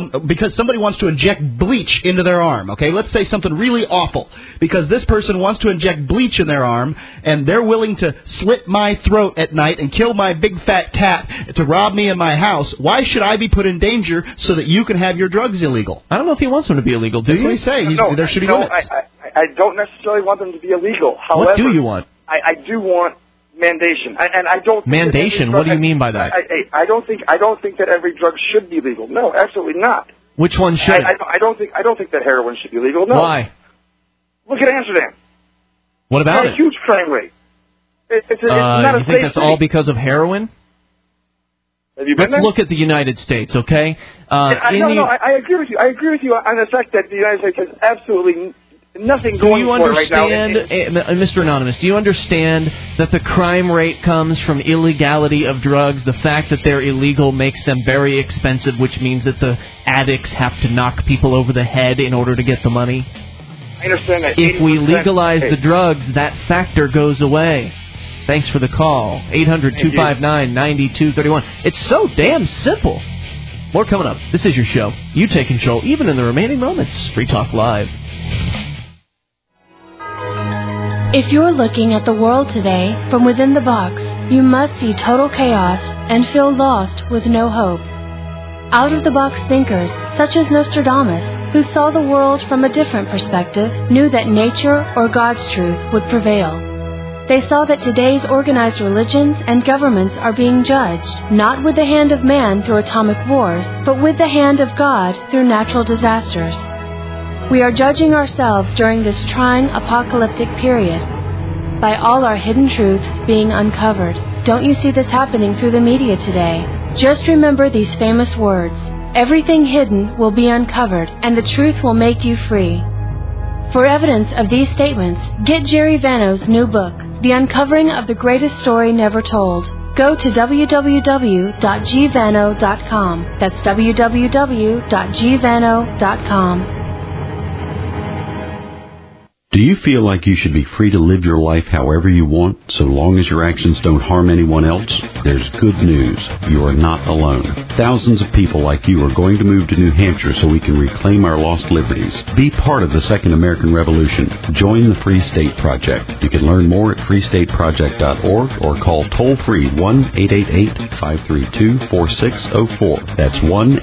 to inject bleach into their arm. Okay, let's say something really awful. Because this person wants to inject bleach in their arm, and they're willing to slit my throat at night and kill my big fat cat to rob me in my house. Why should I be put in danger so that you can have your drugs illegal? I don't know if he wants them to be illegal. Do you? That's what he's saying. There should be limits. I don't necessarily want them to be illegal. However, what do you want? I do want mandation, and I don't. Mandation? What do you mean by that? I don't think that every drug should be legal. No, absolutely not. Which one should? I don't think that heroin should be legal. No. Why? Look at Amsterdam. What about it? A huge crime rate. It's not a you think that's all because of heroin? Have you been Let's look at the United States, okay? I agree with you. I agree with you on the fact that the United States has absolutely nothing going for it right now. Mr. Anonymous, do you understand that the crime rate comes from illegality of drugs? The fact that they're illegal makes them very expensive, which means that the addicts have to knock people over the head in order to get the money. I understand that. If we legalize the drugs, that factor goes away. Thanks for the call. 800-259-9231. It's so damn simple. More coming up. This is your show. You take control, even in the remaining moments. Free Talk Live. If you're looking at the world today from within the box, you must see total chaos and feel lost with no hope. Out-of-the-box thinkers, such as Nostradamus, who saw the world from a different perspective, knew that nature or God's truth would prevail. They saw that today's organized religions and governments are being judged, not with the hand of man through atomic wars, but with the hand of God through natural disasters. We are judging ourselves during this trying apocalyptic period by all our hidden truths being uncovered. Don't you see this happening through the media today? Just remember these famous words. Everything hidden will be uncovered, and the truth will make you free. For evidence of these statements, get Jerry Vano's new book, The Uncovering of the Greatest Story Never Told. Go to www.gvano.com. That's www.gvano.com. Do you feel like you should be free to live your life however you want, so long as your actions don't harm anyone else? There's good news. You are not alone. Thousands of people like you are going to move to New Hampshire so we can reclaim our lost liberties. Be part of the Second American Revolution. Join the Free State Project. You can learn more at freestateproject.org or call toll-free 1-888-532-4604. That's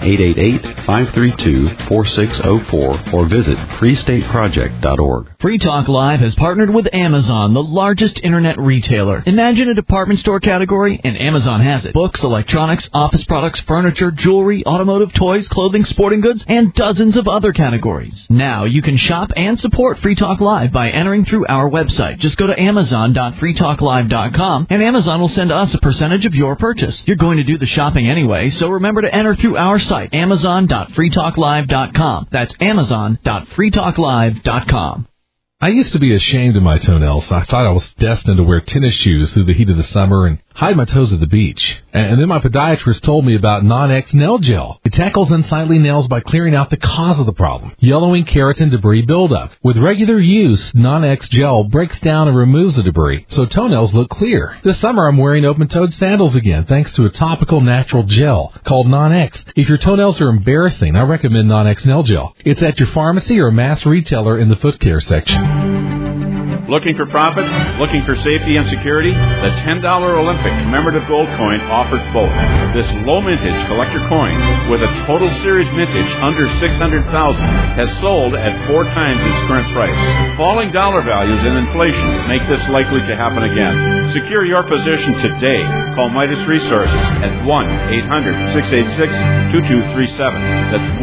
1-888-532-4604 or visit freestateproject.org. Free Talk Live has partnered with Amazon, the largest internet retailer. Imagine a department store category, and Amazon has it. Books, electronics, office products, furniture, jewelry, automotive, toys, clothing, sporting goods, and dozens of other categories. Now you can shop and support Free Talk Live by entering through our website. Just go to amazon.freetalklive.com, and Amazon will send us a percentage of your purchase. You're going to do the shopping anyway, so remember to enter through our site, amazon.freetalklive.com. That's amazon.freetalklive.com. I used to be ashamed of my toenails. I thought I was destined to wear tennis shoes through the heat of the summer, and hide my toes at the beach. And then my podiatrist told me about Non-X Nail Gel. It tackles unsightly nails by clearing out the cause of the problem, yellowing, keratin, debris buildup. With regular use, Non-X Gel breaks down and removes the debris, so toenails look clear. This summer I'm wearing open-toed sandals again, thanks to a topical natural gel called Non-X. If your toenails are embarrassing, I recommend Non-X Nail Gel. It's at your pharmacy or mass retailer in the foot care section. Looking for profit? Looking for safety and security? The $10 Olympic commemorative gold coin offers both. This low mintage collector coin with a total series mintage under $600,000 has sold at 4 times its current price. Falling dollar values and inflation make this likely to happen again. Secure your position today. Call Midas Resources at 1-800-686-2237. That's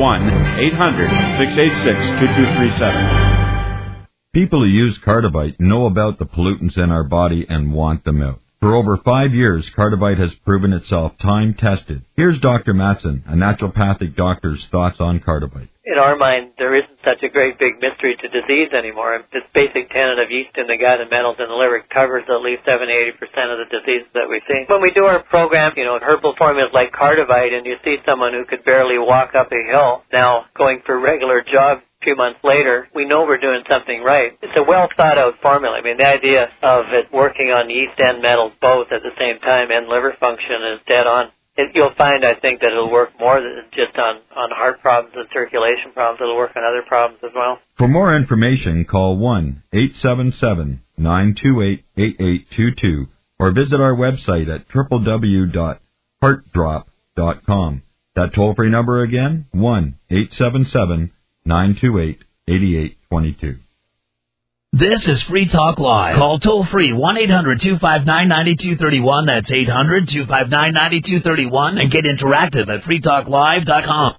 1-800-686-2237. People who use Cardivite know about the pollutants in our body and want them out. For over 5 years, Cardivite has proven itself time-tested. Here's Dr. Matson, a naturopathic doctor's thoughts on Cardivite. In our mind, there isn't such a great big mystery to disease anymore. This basic tenet of yeast in the gut and metals in the liver covers at least 70-80% of the diseases that we see. When we do our program, herbal formulas like Cardivite, and you see someone who could barely walk up a hill now going for regular jogs, few months later, we know we're doing something right. It's a well-thought-out formula. I mean, the idea of it working on yeast and metals both at the same time and liver function is dead on. You'll find, I think, that it'll work more than just on heart problems and circulation problems. It'll work on other problems as well. For more information, call 1-877-928-8822 or visit our website at www.heartdrop.com. That toll-free number again, 1-877-928-8822. This is Free Talk Live. Call toll-free 1-800-259-9231. That's 800-259-9231. And get interactive at freetalklive.com.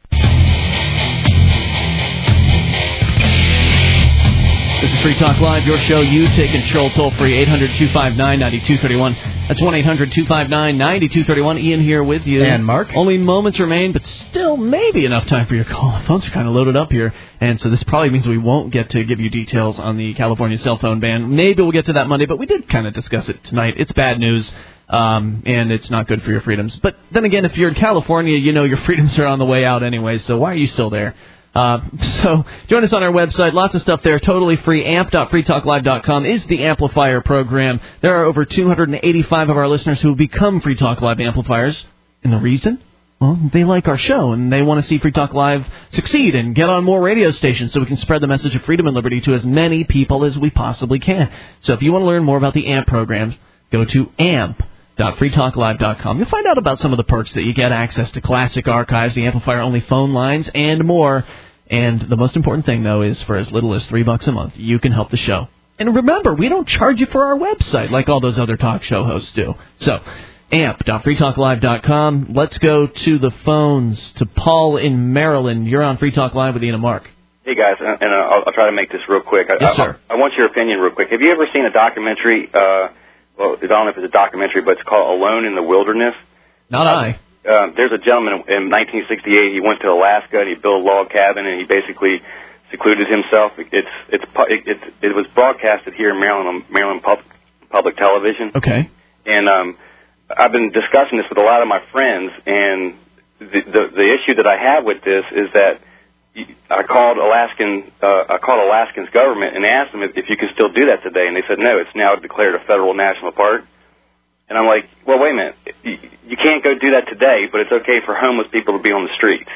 This is Free Talk Live, your show. You take control toll-free, 800-259-9231. That's 1-800-259-9231. Ian here with you. And Mark. Only moments remain, but still maybe enough time for your call. Phones are kind of loaded up here, and so this probably means we won't get to give you details on the California cell phone ban. Maybe we'll get to that Monday, but we did kind of discuss it tonight. It's bad news, and it's not good for your freedoms. But then again, if you're in California, you know your freedoms are on the way out anyway, so why are you still there? So join us on our website. Lots of stuff there, totally free. amp.freetalklive.com is the amplifier program. There are over 285 of our listeners who have become Free Talk Live amplifiers. And the reason? Well, they like our show, and they want to see Free Talk Live succeed and get on more radio stations so we can spread the message of freedom and liberty to as many people as we possibly can. So if you want to learn more about the AMP programs, go to amp.freetalklive.com. You'll find out about some of the perks that you get, access to classic archives, the amplifier-only phone lines, and more. And the most important thing, though, is for as little as $3 a month, you can help the show. And remember, we don't charge you for our website like all those other talk show hosts do. So, amp.freetalklive.com. Let's go to the phones to Paul in Maryland. You're on Free Talk Live with Ian and Mark. Hey, guys, and I'll try to make this real quick. Yes, sir. I want your opinion real quick. Have you ever seen a documentary, well, I don't know if it's a documentary, but it's called Alone in the Wilderness? Not I. There's a gentleman in 1968. He went to Alaska and he built a log cabin and he basically secluded himself. It was broadcasted here in Maryland Public Television. Okay. And I've been discussing this with a lot of my friends, and the issue that I have with this is that I called Alaskans government and asked them if you can still do that today, and they said no, it's now declared a federal national park. And I'm like, well, wait a minute. You can't go do that today, but it's okay for homeless people to be on the streets.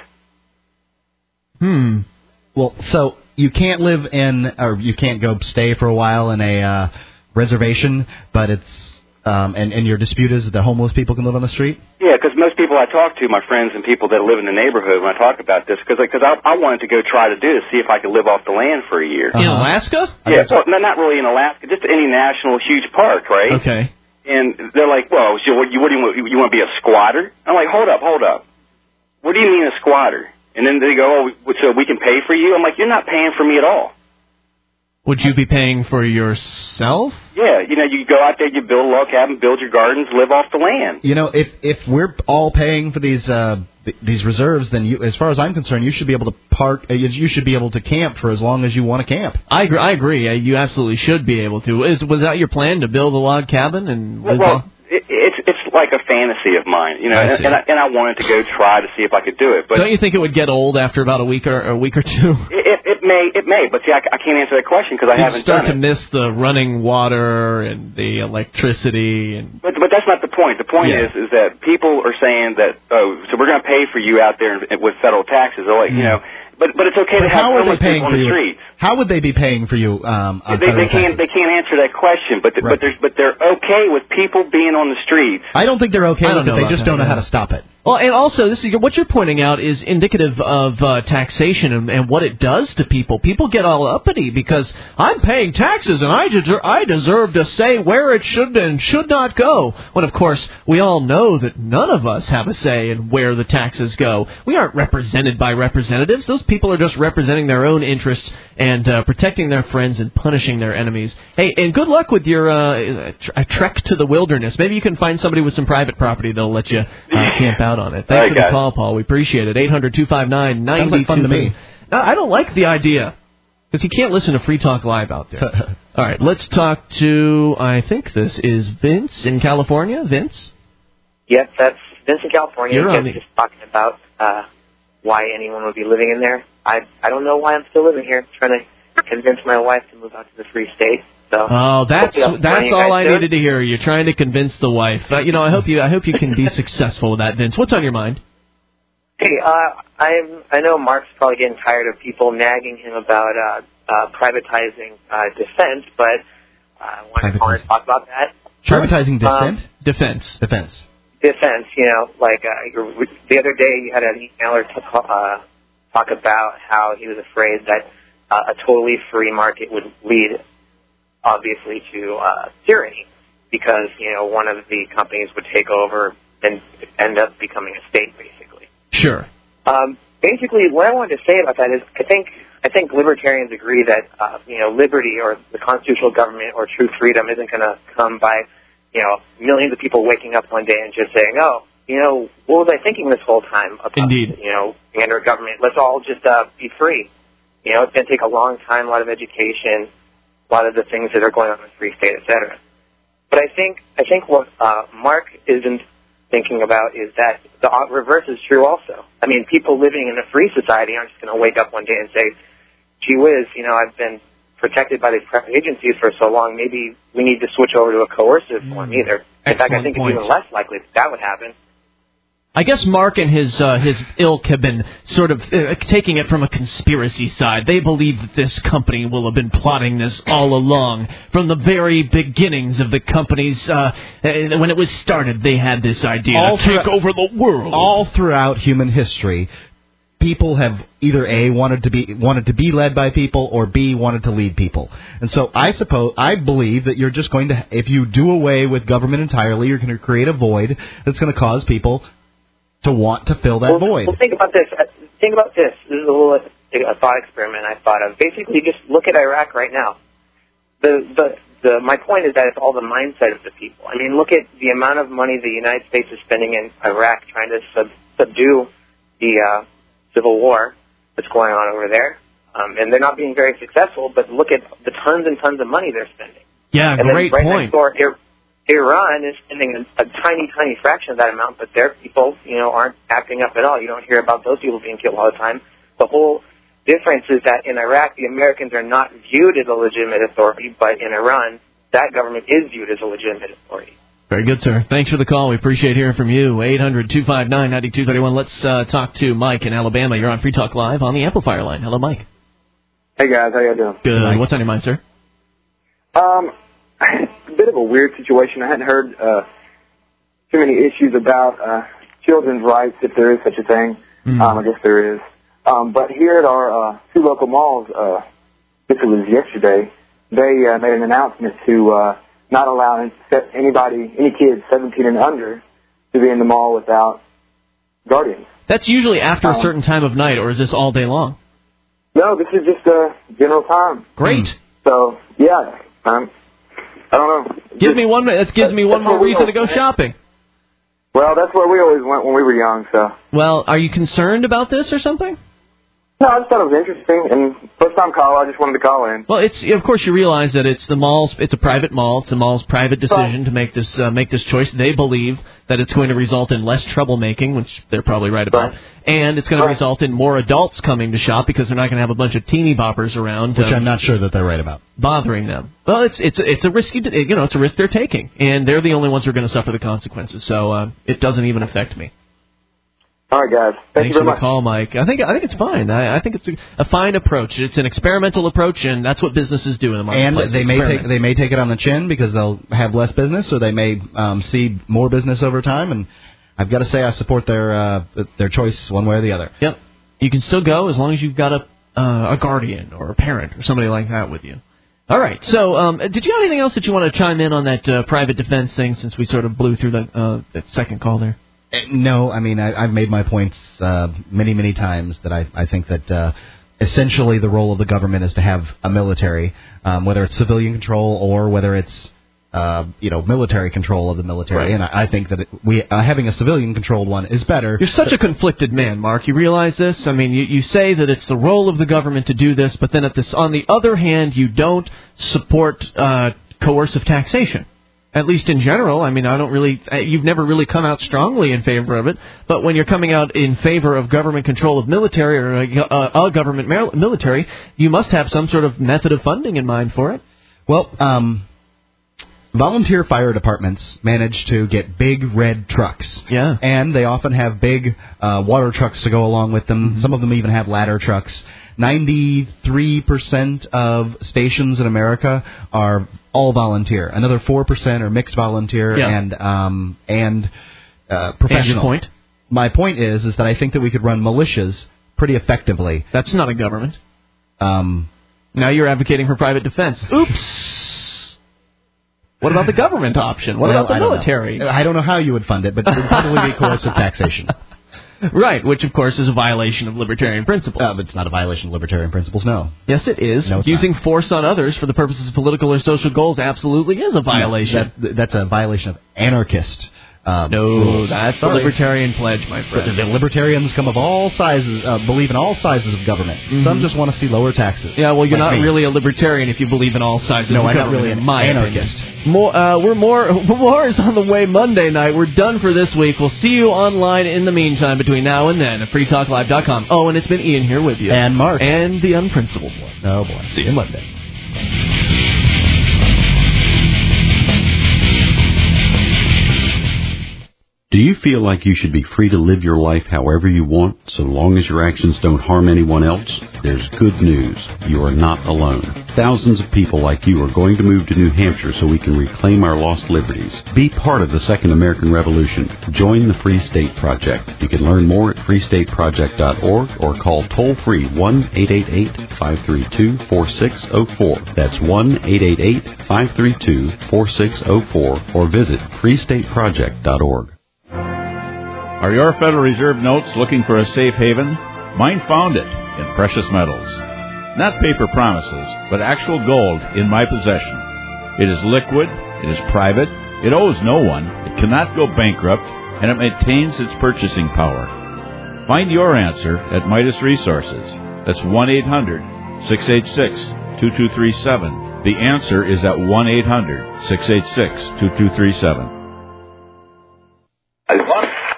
Well, so you can't live in, or you can't go stay for a while in a reservation, but it's, and your dispute is that homeless people can live on the street? Yeah, because most people I talk to, my friends and people that live in the neighborhood, when I talk about this, because I wanted to go try to do this, see if I could live off the land for a year. In Alaska? Yeah, well, no, not really in Alaska, just any national huge park, right? Okay. And they're like, well, so what do you want? You want to be a squatter? I'm like, hold up. What do you mean a squatter? And then they go, oh, so we can pay for you? I'm like, you're not paying for me at all. Would you be paying for yourself? Yeah, you go out there, you build a log cabin, build your gardens, live off the land. If we're all paying for these reserves, then as far as I'm concerned, you should be able to park. You should be able to camp for as long as you want to camp. I agree. You absolutely should be able to. Was that your plan, to build a log cabin and? Well, it's it's like a fantasy of mine, you know, and I wanted to go try to see if I could do it. But don't you think it would get old after about a week or two? It may, but see, I can't answer that question because I haven't done it. You start to miss the running water and the electricity, and but that's not the point. The point is that people are saying that so we're going to pay for you out there with federal taxes. They're like, you know. But it's okay to have homeless people on the streets. How would they be paying for you? They can't answer that question. But they're okay with people being on the streets. I don't think they're okay with it. They just don't know how to stop it. Well, and also, what you're pointing out is indicative of taxation and what it does to people. People get all uppity because I'm paying taxes and I deserve to say where it should and should not go. When, of course, we all know that none of us have a say in where the taxes go. We aren't represented by representatives. Those people are just representing their own interests and protecting their friends and punishing their enemies. Hey, and good luck with your trek to the wilderness. Maybe you can find somebody with some private property that'll let you camp out on it. Thanks for the call, Paul. We appreciate it. 800-259-9223. Sounds like fun to me. No, I don't like the idea because you can't listen to Free Talk Live out there. All right, let's talk to, I think this is Vince in California. Vince? Yes, that's Vince in California. You're on just talking about why anyone would be living in there. I don't know why I'm still living here. Trying to convince my wife to move out to the Free State. So that's all I needed to hear. You're trying to convince the wife. I hope you can be successful with that, Vince. What's on your mind? Hey, I know Mark's probably getting tired of people nagging him about privatizing defense, but I want to talk about that. Privatizing Defense. Defense. The other day you had an emailer talk about how he was afraid that a totally free market would lead, obviously, to tyranny because, one of the companies would take over and end up becoming a state, basically. Sure. Basically, what I wanted to say about that is I think libertarians agree that, liberty or the constitutional government or true freedom isn't going to come by, millions of people waking up one day and just saying, what was I thinking this whole time about, Indeed. Being under government? Let's all just be free. It's going to take a long time, a lot of education, a lot of the things that are going on in the Free State, et cetera. But I think what Mark isn't thinking about is that the reverse is true also. I mean, people living in a free society aren't just going to wake up one day and say, gee whiz, I've been protected by these private agencies for so long, maybe we need to switch over to a coercive form either. In fact, I think it's even less likely that would happen. I guess Mark and his ilk have been sort of taking it from a conspiracy side. They believe that this company will have been plotting this all along. From the very beginnings of the company's, when it was started, they had this idea to take over the world. All throughout human history, people have either A, wanted to be led by people, or B, wanted to lead people. And so I believe that you're just going to, if you do away with government entirely, you're going to create a void that's going to cause people to want to fill that void. Well, think about this. This is a thought experiment I thought of. Basically, just look at Iraq right now. My point is that it's all the mindset of the people. I mean, look at the amount of money the United States is spending in Iraq trying to subdue the civil war that's going on over there. And they're not being very successful, but look at the tons and tons of money they're spending. Yeah, and great then right point. Next door, Iran is spending a tiny, tiny fraction of that amount, but their people, aren't acting up at all. You don't hear about those people being killed all the time. The whole difference is that in Iraq, the Americans are not viewed as a legitimate authority, but in Iran, that government is viewed as a legitimate authority. Very good, sir. Thanks for the call. We appreciate hearing from you. 800-259-9231. Let's talk to Mike in Alabama. You're on Free Talk Live on the Amplifier line. Hello, Mike. Hey, guys. How you doing? Good. What's on your mind, sir? A bit of a weird situation. I hadn't heard too many issues about children's rights, if there is such a thing. I guess there is. But here at our two local malls, this was yesterday, they made an announcement to not allow any kids 17 and under to be in the mall without guardians. That's usually after a certain time of night, or is this all day long? No, this is just general time. Great. So, yeah, I don't know. That gives me one more reason to go shopping. Well, that's where we always went when we were young, so. Well, are you concerned about this or something? No, I just thought it was interesting, and first time caller, I just wanted to call in. Well, of course you realize that it's a private mall. It's the mall's private decision to make this choice. They believe that it's going to result in less troublemaking, which they're probably right about, and it's going to result in more adults coming to shop because they're not going to have a bunch of teeny boppers around, which I'm not sure that they're right about, bothering them. Well, it's a risky, it's a risk they're taking, and they're the only ones who are going to suffer the consequences. So it doesn't even affect me. All right, guys. Thanks you very for the much. call, Mike. I think it's fine. I think it's a fine approach. It's an experimental approach, and that's what businesses do in the marketplace. And they may take it on the chin because they'll have less business, or they may see more business over time. And I've got to say, I support their choice one way or the other. Yep. You can still go as long as you've got a guardian or a parent or somebody like that with you. All right. So, did you have anything else that you want to chime in on that private defense thing? Since we sort of blew through that second call there. No, I mean, I've made my points many, many times that I think that essentially the role of the government is to have a military, whether it's civilian control or whether it's, military control of the military. Right. And I think that having a civilian-controlled one is better. You're such a conflicted man, Mark. You realize this? I mean, you say that it's the role of the government to do this, but then on the other hand, you don't support coercive taxation. At least in general. I mean, you've never really come out strongly in favor of it, but when you're coming out in favor of government control of military or a government military, you must have some sort of method of funding in mind for it. Well, volunteer fire departments manage to get big red trucks. Yeah. And they often have big water trucks to go along with them. Mm-hmm. Some of them even have ladder trucks. 93% of stations in America are all volunteer. Another 4% are mixed volunteer and professional. And your point? My point is that I think that we could run militias pretty effectively. That's not a government. Now you're advocating for private defense. Oops. What about the government option? What about the military? I don't know how you would fund it, but it would probably be coercive taxation. Right, which, of course, is a violation of libertarian principles. But it's not a violation of libertarian principles, no. Yes, it is. No, using force on others for the purposes of political or social goals absolutely is a violation. That's a violation of anarchist No, that's the libertarian pledge, my friend. The libertarians come of all sizes, believe in all sizes of government. Mm-hmm. Some just want to see lower taxes. Yeah, well, you're not really a libertarian if you believe in all sizes of government. No, I'm not really an anarchist. More is on the way Monday night. We're done for this week. We'll see you online in the meantime between now and then at freetalklive.com. Oh, and it's been Ian here with you. And Mark. And the unprincipled one. Oh, boy. See you Monday. Do you feel like you should be free to live your life however you want, so long as your actions don't harm anyone else? There's good news. You are not alone. Thousands of people like you are going to move to New Hampshire so we can reclaim our lost liberties. Be part of the Second American Revolution. Join the Free State Project. You can learn more at freestateproject.org or call toll-free 1-888-532-4604. That's 1-888-532-4604 or visit freestateproject.org. Are your Federal Reserve notes looking for a safe haven? Mine found it in precious metals. Not paper promises, but actual gold in my possession. It is liquid, it is private, it owes no one, it cannot go bankrupt, and it maintains its purchasing power. Find your answer at Midas Resources. That's 1-800-686-2237. The answer is at 1-800-686-2237.